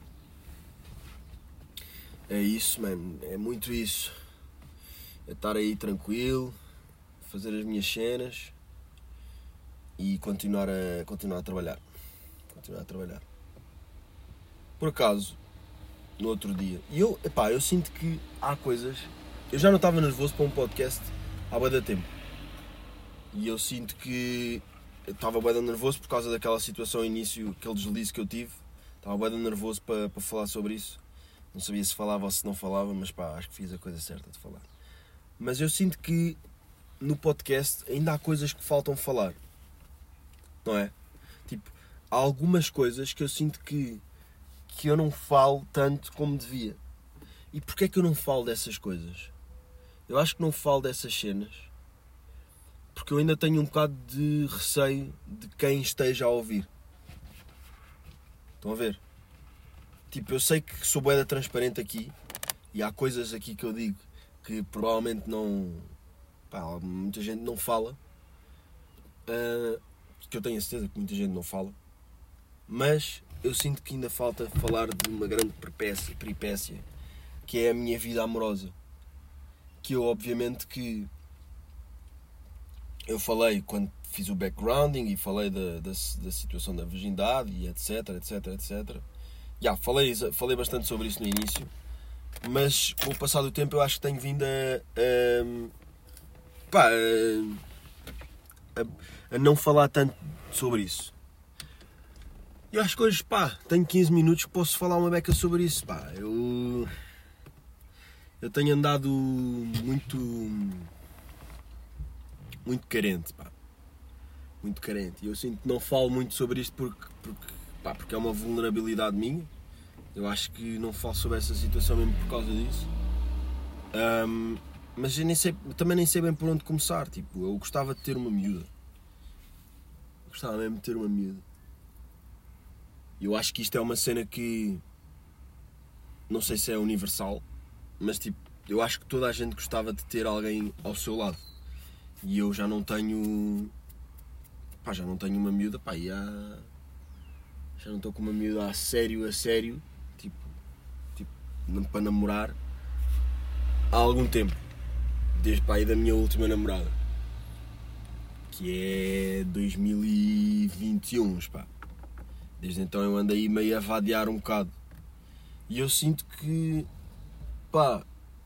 É isso, mano. É muito isso. É estar aí tranquilo, fazer as minhas cenas e continuar a, continuar a trabalhar. Continuar a trabalhar. Por acaso, no outro dia, e eu, epá, eu sinto que há coisas... Eu já não estava nervoso para um podcast há bué de tempo. E eu sinto que eu estava bué de nervoso por causa daquela situação início, aquele deslize que eu tive. Estava bué de nervoso para, para falar sobre isso. Não sabia se falava ou se não falava, mas pá, acho que fiz a coisa certa de falar. Mas eu sinto que no podcast ainda há coisas que faltam falar. Não é? Tipo, há algumas coisas que eu sinto que, que eu não falo tanto como devia. E porquê é que eu não falo dessas coisas? Eu acho que não falo dessas cenas porque eu ainda tenho um bocado de receio de quem esteja a ouvir. Estão a ver? Tipo, eu sei que sou bué transparente aqui e há coisas aqui que eu digo que provavelmente não... Pá, muita gente não fala. Uh, que eu tenho a certeza que muita gente não fala. Mas eu sinto que ainda falta falar de uma grande peripécia, peripécia que é a minha vida amorosa. Que eu, obviamente, que... Eu falei quando fiz o backgrounding e falei da, da, da situação da virgindade e etc, etc, etcétera. Já, falei, falei bastante sobre isso no início. Mas, com o passar do tempo, eu acho que tenho vindo a... a pá, a, a, a não falar tanto sobre isso. Eu acho que hoje, pá, tenho quinze minutos que posso falar uma beca sobre isso, pá. Eu... Eu tenho andado muito... Muito carente, pá. Muito carente. E eu sinto que não falo muito sobre isto porque, porque, pá, porque é uma vulnerabilidade minha. Eu acho que não falo sobre essa situação mesmo por causa disso. Um, mas eu nem sei, também nem sei bem por onde começar. Tipo, eu gostava de ter uma miúda. Eu gostava mesmo de ter uma miúda. Eu acho que isto é uma cena que... Não sei se é universal. Mas tipo, eu acho que toda a gente gostava de ter alguém ao seu lado. E eu já não tenho... Pá, já não tenho uma miúda, pá, e há... Já não estou com uma miúda a sério, a sério, tipo, tipo, para namorar, há algum tempo. Desde, pá, aí da minha última namorada. Que é dois mil e vinte e um, pá. Desde então eu ando aí meio a vadear um bocado. E eu sinto que, pá,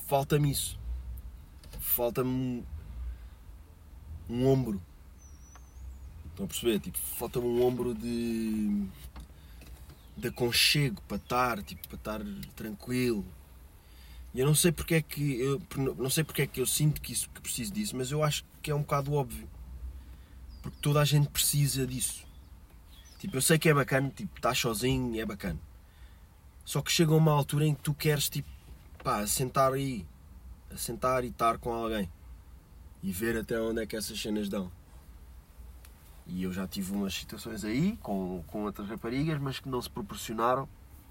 falta-me isso. Falta-me um, um ombro. Estão a perceber? Tipo, falta-me um ombro de, de aconchego para estar, tipo, para estar tranquilo. E eu não sei porque é que eu não sei porque é que eu sinto que, isso, que preciso disso, mas eu acho que é um bocado óbvio. Porque toda a gente precisa disso. Tipo, eu sei que é bacana, tipo, estás sozinho, é bacana. Só que chega uma altura em que tu queres, tipo, pá, sentar aí, a sentar e estar com alguém. E ver até onde é que essas cenas dão. E eu já tive umas situações aí, com, com outras raparigas, mas que não se proporcionaram.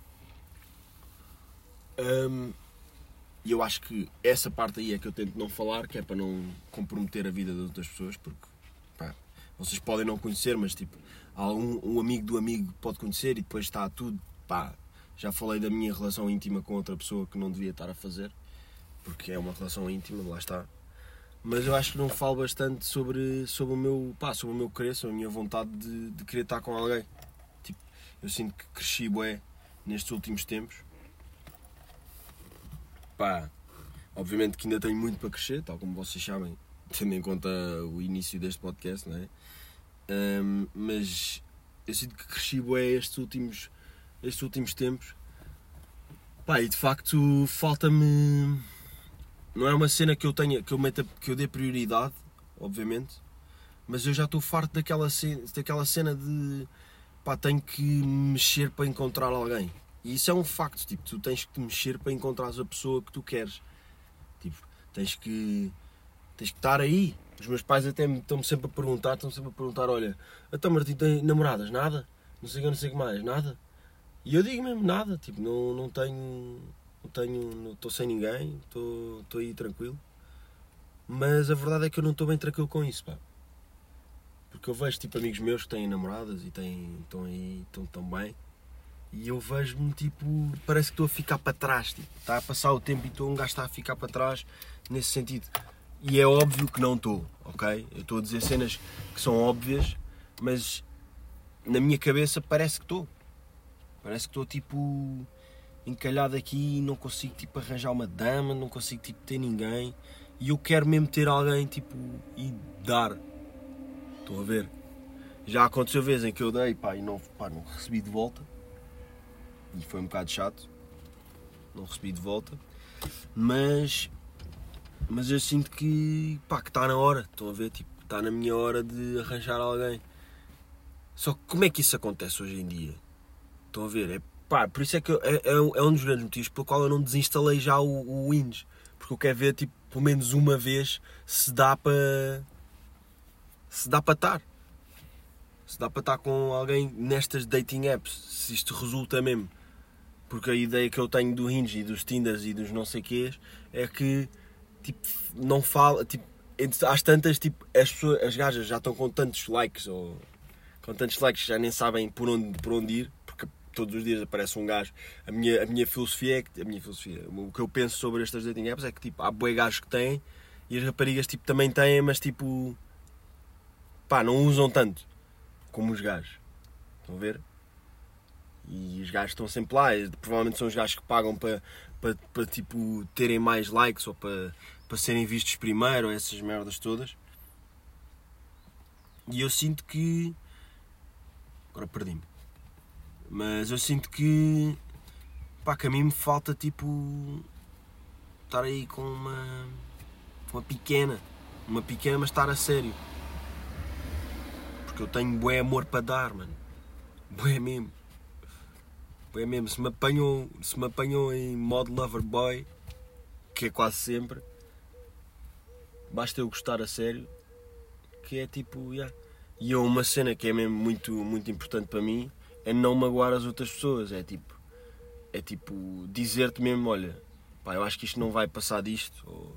Um, e eu acho que essa parte aí é que eu tento não falar, que é para não comprometer a vida de outras pessoas, porque, pá, vocês podem não conhecer, mas, tipo, um, um amigo do amigo pode conhecer e depois está tudo, pá. Já falei da minha relação íntima com outra pessoa que não devia estar a fazer, porque é uma relação íntima, lá está. Mas eu acho que não falo bastante sobre, sobre, o, meu, pá, sobre o meu querer, sobre a minha vontade de, de querer estar com alguém. Tipo, eu sinto que cresci bué nestes últimos tempos. Pá, obviamente que ainda tenho muito para crescer, tal como vocês sabem, tendo em conta o início deste podcast, não é? Um, mas eu sinto que cresci bué estes últimos, estes últimos tempos. Pá, e de facto falta-me... Não é uma cena que eu tenha, que eu, meta, que eu dê prioridade, obviamente, mas eu já estou farto daquela cena, daquela cena de, pá, tenho que mexer para encontrar alguém. E isso é um facto, tipo, tu tens que te mexer para encontrar a pessoa que tu queres. Tipo, tens que, tens que estar aí. Os meus pais até me, estão-me sempre a perguntar, estão sempre a perguntar, olha, então Martim, tem namoradas? Nada? Não sei o que, não sei o que mais, nada? E eu digo mesmo, nada, tipo, não, não tenho... Não tenho, não estou sem ninguém, estou, estou aí tranquilo. Mas a verdade é que eu não estou bem tranquilo com isso, pá. Porque eu vejo tipo amigos meus que têm namoradas e têm, estão aí, estão tão bem. E eu vejo-me tipo, parece que estou a ficar para trás, tipo, está a passar o tempo e estou um gajo está a ficar para trás nesse sentido. E é óbvio que não estou, ok? Eu estou a dizer cenas que são óbvias, mas na minha cabeça parece que estou. Parece que estou tipo... encalhado aqui e não consigo tipo arranjar uma dama, não consigo tipo ter ninguém e eu quero mesmo ter alguém tipo e dar. Estão a ver? Já aconteceu vezes em que eu dei, pá, e não, pá, não recebi de volta e foi um bocado chato, não recebi de volta, mas mas eu sinto que, pá, que está na hora, estão a ver, tipo, está na minha hora de arranjar alguém. Só que como é que isso acontece hoje em dia? Estão a ver? É Pá, por isso é que eu, é, é um dos grandes motivos pelo qual eu não desinstalei já o, o Windows. Porque eu quero ver, tipo, pelo menos uma vez se dá para... Se dá para estar. Se dá para estar com alguém nestas dating apps. Se isto resulta mesmo. Porque a ideia que eu tenho do Hinge e dos Tinders e dos não sei quês é que, tipo, não fala... Tipo, às tantas, tipo, as, pessoas, as gajas já estão com tantos likes ou... Com tantos likes já nem sabem por onde, por onde ir. Todos os dias aparece um gajo. A minha, a minha filosofia é que... A minha filosofia... O que eu penso sobre estas dating apps é que, tipo, há bué gajos que têm e as raparigas, tipo, também têm, mas, tipo... Pá, não usam tanto como os gajos. Estão a ver? E os gajos estão sempre lá. E, provavelmente são os gajos que pagam para, para, para tipo, terem mais likes ou para, para serem vistos primeiro, ou essas merdas todas. E eu sinto que... Agora perdi-me. Mas eu sinto que, pá, que a mim me falta, tipo, estar aí com uma, uma pequena, uma pequena, mas estar a sério. Porque eu tenho bué amor para dar, mano. Bué mesmo. Bué mesmo. Se me apanham, se me apanham em modo lover boy, que é quase sempre, basta eu gostar a sério, que é tipo, yeah. E eu, uma cena que é mesmo muito, muito importante para mim, é não magoar as outras pessoas, é tipo, é tipo dizer-te mesmo, olha, pá, eu acho que isto não vai passar disto, ou,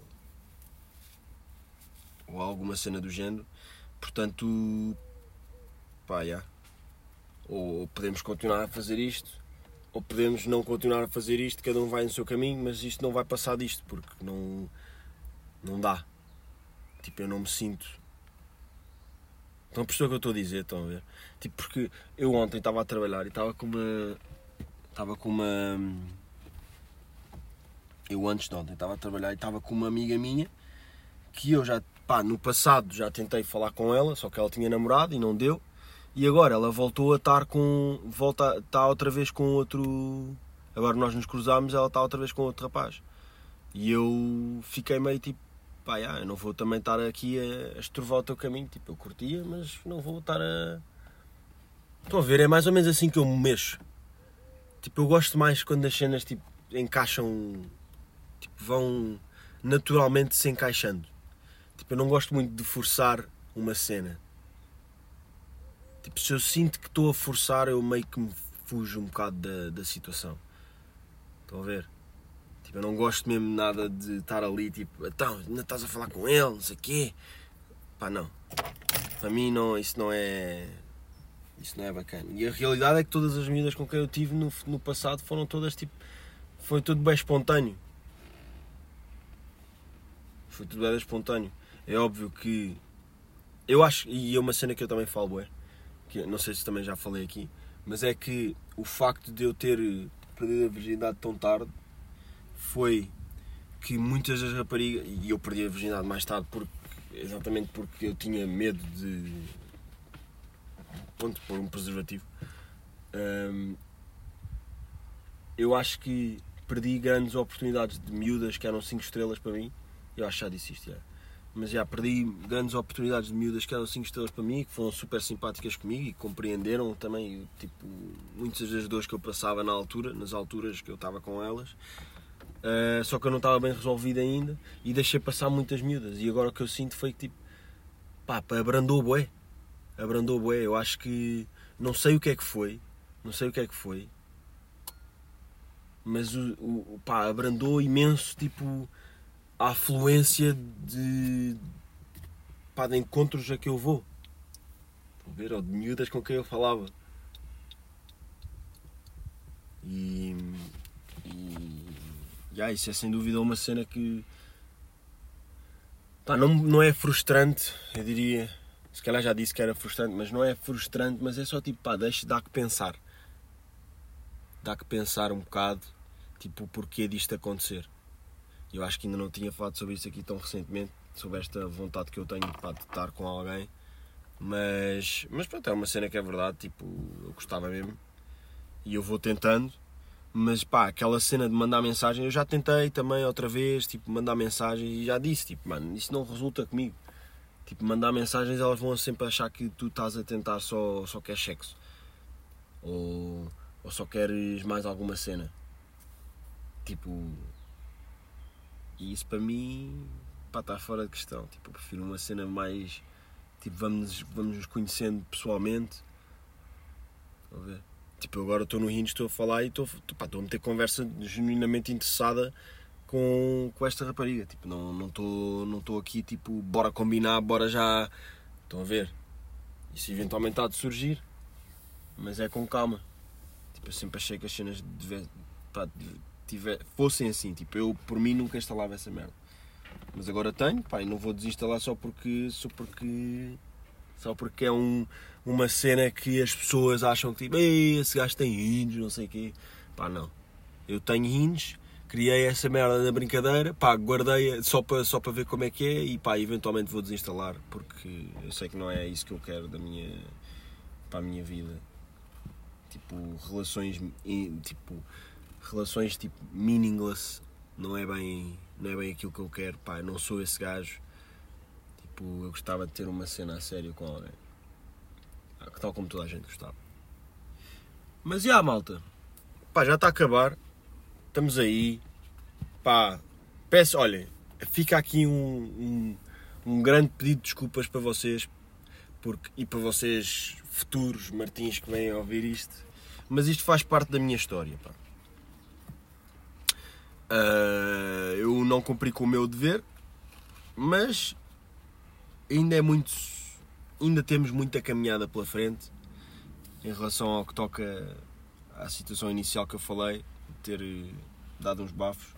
ou alguma cena do género, portanto, pá, já, ou podemos continuar a fazer isto, ou podemos não continuar a fazer isto, cada um vai no seu caminho, mas isto não vai passar disto, porque não, não dá, tipo, eu não me sinto... Estão a perceber o que eu estou a dizer, estão a ver? Tipo, porque eu ontem estava a trabalhar e estava com uma... Estava com uma... Eu antes de ontem estava a trabalhar e estava com uma amiga minha que eu já, pá, no passado já tentei falar com ela, só que ela tinha namorado e não deu. E agora ela voltou a estar com... Volta, está outra vez com outro... Agora nós nos cruzámos, ela está outra vez com outro rapaz. E eu fiquei meio tipo... Pá, já, eu não vou também estar aqui a, a estrovar o teu caminho. Tipo, eu curtia, mas não vou estar a... Estão a ver, é mais ou menos assim que eu me mexo. Tipo, eu gosto mais quando as cenas tipo, encaixam... Tipo, vão naturalmente se encaixando. Tipo, eu não gosto muito de forçar uma cena. Tipo, se eu sinto que estou a forçar, eu meio que me fujo um bocado da, da situação. Estão a ver? Tipo, eu não gosto mesmo nada de estar ali, tipo, então, ainda estás a falar com ele, não sei o quê. Pá, não. Para mim, não, isso não é... Isso não é bacana. E a realidade é que todas as miúdas com quem eu tive no, no passado foram todas, tipo... Foi tudo bem espontâneo. Foi tudo bem espontâneo. É óbvio que... Eu acho, e é uma cena que eu também falo, é... Que não sei se também já falei aqui, mas é que o facto de eu ter perdido a virgindade tão tarde foi que muitas das raparigas, e eu perdi a virgindade mais tarde porque, exatamente porque eu tinha medo de pronto, pôr um preservativo. Hum, eu acho que perdi grandes oportunidades de miúdas que eram cinco estrelas para mim. Eu acho que já disse isto, já. Mas já perdi grandes oportunidades de miúdas que eram cinco estrelas para mim, que foram super simpáticas comigo e compreenderam também, tipo, muitas das dores que eu passava na altura, nas alturas que eu estava com elas. Uh, só que eu não estava bem resolvido ainda e deixei passar muitas miúdas. E agora o que eu sinto foi que, tipo, pá, abrandou o bué. Abrandou o bué. Eu acho que, não sei o que é que foi, não sei o que é que foi, mas o, o pá, abrandou imenso, tipo... a afluência de, pá, de encontros a que eu vou. Estão a ver? Ou de miúdas com quem eu falava. E, e já, isso é sem dúvida uma cena que pá, não, não é frustrante, eu diria. Se calhar já disse que era frustrante, mas não é frustrante, mas é só tipo, pá, deixa, dá que pensar. Dá que pensar um bocado, tipo, o porquê disto acontecer. Eu acho que ainda não tinha falado sobre isso aqui tão recentemente, sobre esta vontade que eu tenho, pá, de estar com alguém. Mas, mas pronto, é uma cena que é verdade, tipo, eu gostava mesmo. E eu vou tentando. Mas pá, aquela cena de mandar mensagem, eu já tentei também outra vez, tipo, mandar mensagem e já disse, tipo, mano, isso não resulta comigo. Tipo, mandar mensagens, elas vão sempre achar que tu estás a tentar só, só queres sexo. Ou, ou só queres mais alguma cena. Tipo... E isso para mim, pá, está fora de questão. Tipo, eu prefiro uma cena mais... Tipo, vamos, vamos nos conhecendo pessoalmente. Estão a ver? Tipo, eu agora estou no Hinge, estou a falar e estou, pá, estou a meter conversa genuinamente interessada com, com esta rapariga. Tipo, não não estou não estou aqui, tipo, bora combinar, bora já... Estão a ver? Isso eventualmente há de surgir. Mas é com calma. Tipo, eu sempre achei que as cenas deve, pá, tiver, fossem assim, tipo, eu por mim nunca instalava essa merda, mas agora tenho, pá, e não vou desinstalar só porque, só porque, só porque é um, uma cena que as pessoas acham que tipo, ei, esse gajo tem Hinge, não sei o quê, pá, não, eu tenho Hinge, criei essa merda na brincadeira, pá, guardei só para, só para ver como é que é e pá, eventualmente vou desinstalar, porque eu sei que não é isso que eu quero da minha, para a minha vida, tipo, relações, tipo, relações tipo meaningless, não é bem, não é bem aquilo que eu quero, pá, eu não sou esse gajo. Tipo, eu gostava de ter uma cena a sério com alguém, tal como toda a gente gostava. Mas já, malta, pá, já está a acabar, estamos aí, pá, peço, olha, fica aqui um, um, um grande pedido de desculpas para vocês, porque, e para vocês futuros Martins que vêm a ouvir isto, mas isto faz parte da minha história, pá. Uh, eu não cumpri com o meu dever, mas ainda é muito, ainda temos muita caminhada pela frente em relação ao que toca à situação inicial que eu falei, de ter dado uns bafos.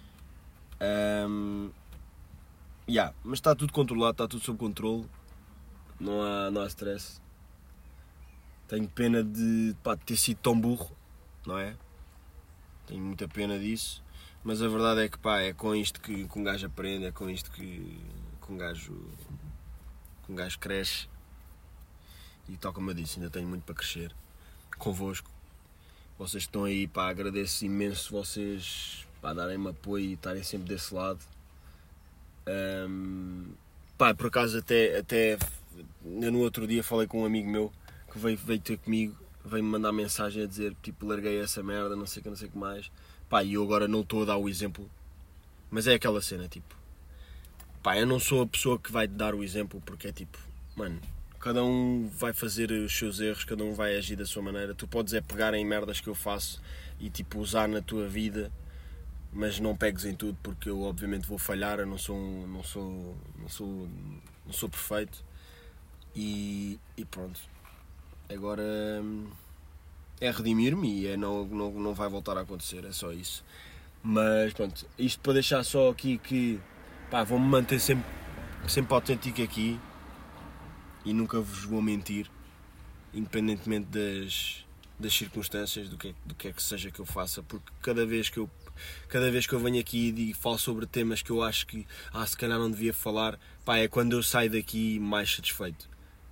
Um, yeah, mas está tudo controlado, está tudo sob controle, não há, não há stress. Tenho pena de, pá, de ter sido tão burro, não é? Tenho muita pena disso. Mas a verdade é que, pá, é com isto que, que um gajo aprende, é com isto que, que um gajo que um gajo cresce. E tal como eu disse, ainda tenho muito para crescer convosco. Vocês estão aí, pá, agradeço imenso vocês, pá, darem-me apoio e estarem sempre desse lado. Um, pá, por acaso até, até no outro dia falei com um amigo meu que veio, veio ter comigo, veio-me mandar mensagem a dizer, tipo, larguei essa merda, não sei o que, não sei o que mais. Pá, e eu agora não estou a dar o exemplo, mas é aquela cena, tipo, pá, eu não sou a pessoa que vai te dar o exemplo, porque é tipo, mano, cada um vai fazer os seus erros, cada um vai agir da sua maneira. Tu podes é pegar em merdas que eu faço e tipo usar na tua vida, mas não pegues em tudo, porque eu obviamente vou falhar, eu não sou, não sou, não sou, não sou perfeito. E, e pronto, agora é redimir-me e é, não, não, não vai voltar a acontecer, é só isso. Mas pronto, isto para deixar só aqui que, pá, vou-me manter sempre, sempre autêntico aqui. E nunca vos vou mentir, independentemente das, das circunstâncias, do que, do que é que seja que eu faça, porque cada vez que eu, cada vez que eu venho aqui e falo sobre temas que eu acho que ah, se calhar não devia falar, pá, é quando eu saio daqui mais satisfeito.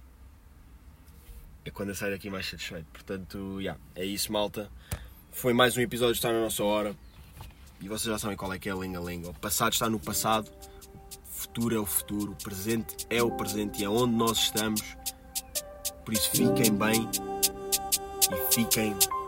É quando eu saio daqui mais satisfeito. Portanto, yeah, é isso, malta. Foi mais um episódio de Está na Nossa Hora. E vocês já sabem qual é que é a linga-linga. O passado está no passado. O futuro é o futuro, o presente é o presente e é onde nós estamos. Por isso fiquem bem e fiquem